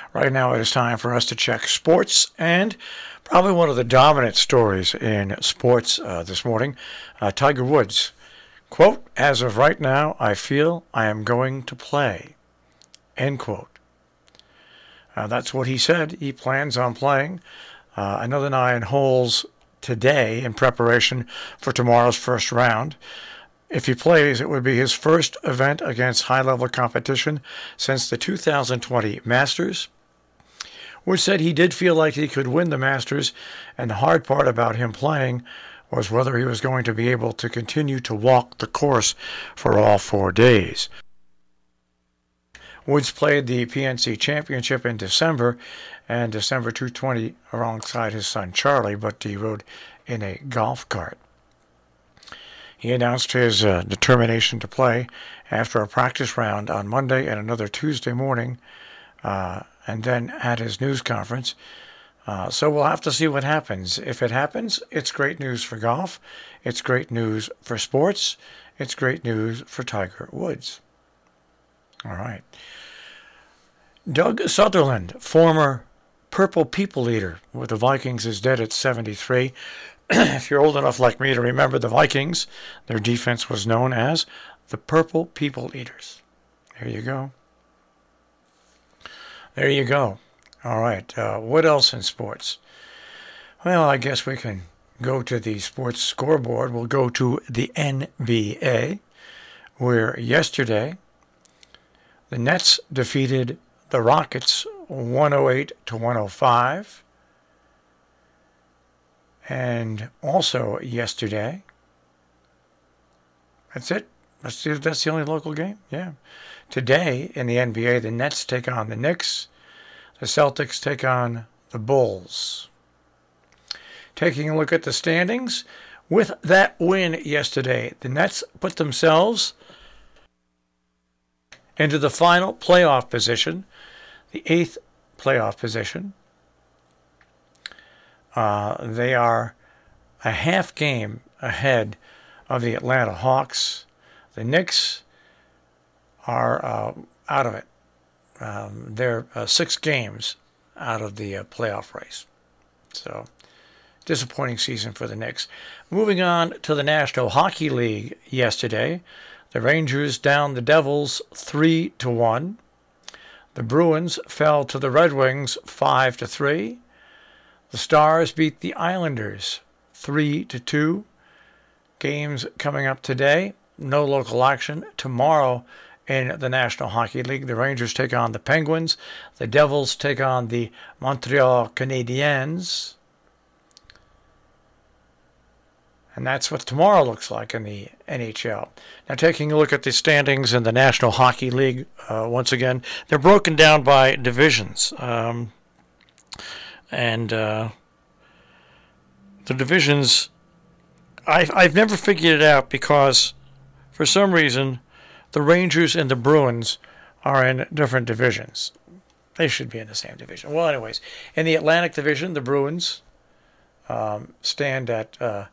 Right now it is time for us to check sports, and probably one of the dominant stories in sports this morning, Tiger Woods. Quote, "As of right now, I feel I am going to play." End quote. That's what he said. He plans on playing another 9 holes today in preparation for tomorrow's first round. If he plays, it would be his first event against high-level competition since the 2020 Masters. Woods said he did feel like he could win the Masters, and the hard part about him playing was whether he was going to be able to continue to walk the course for all 4 days. Woods played the PNC Championship in December, and December 220 alongside his son Charlie, but he rode in a golf cart. He announced his determination to play after a practice round on Monday and another Tuesday morning, and then at his news conference. So we'll have to see what happens. If it happens, it's great news for golf. It's great news for sports. It's great news for Tiger Woods. All right. Doug Sutherland, former Purple People leader with the Vikings, is dead at 73. If you're old enough like me to remember the Vikings, their defense was known as the Purple People Eaters. There you go. There you go. All right. What else in sports? Well, I guess we can go to the sports scoreboard. We'll go to the NBA, where yesterday the Nets defeated the Rockets 108-105. And also yesterday, that's it. That's the only local game. Yeah. Today in the NBA, the Nets take on the Knicks. The Celtics take on the Bulls. Taking a look at the standings, with that win yesterday, the Nets put themselves into the final playoff position, the 8th playoff position. They are a half game ahead of the Atlanta Hawks. The Knicks are out of it. They're 6 games out of the playoff race. So, disappointing season for the Knicks. Moving on to the National Hockey League yesterday. The Rangers downed the Devils 3-1. The Bruins fell to the Red Wings 5-3. The Stars beat the Islanders 3-2. Games coming up today. No local action. Tomorrow in the National Hockey League, the Rangers take on the Penguins. The Devils take on the Montreal Canadiens. And that's what tomorrow looks like in the NHL. Now, taking a look at the standings in the National Hockey League, once again, they're broken down by divisions. And the divisions, I've never figured it out because, for some reason, the Rangers and the Bruins are in different divisions. They should be in the same division. Well, anyways, in the Atlantic Division, the Bruins stand at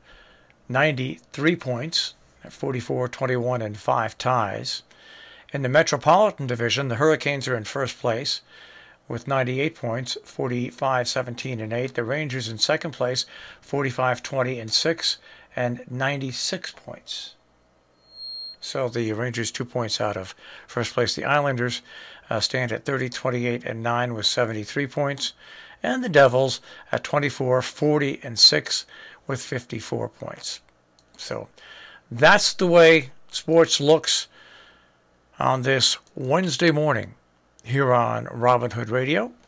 93 points, 44, 21, and 5 ties. In the Metropolitan Division, the Hurricanes are in first place with 98 points, 45, 17, and 8. The Rangers in second place, 45, 20, and 6, and 96 points. So the Rangers 2 points out of first place. The Islanders stand at 30, 28, and 9 with 73 points. And the Devils at 24, 40, and 6 with 54 points. So that's the way sports looks on this Wednesday morning here on Robin Hood Radio.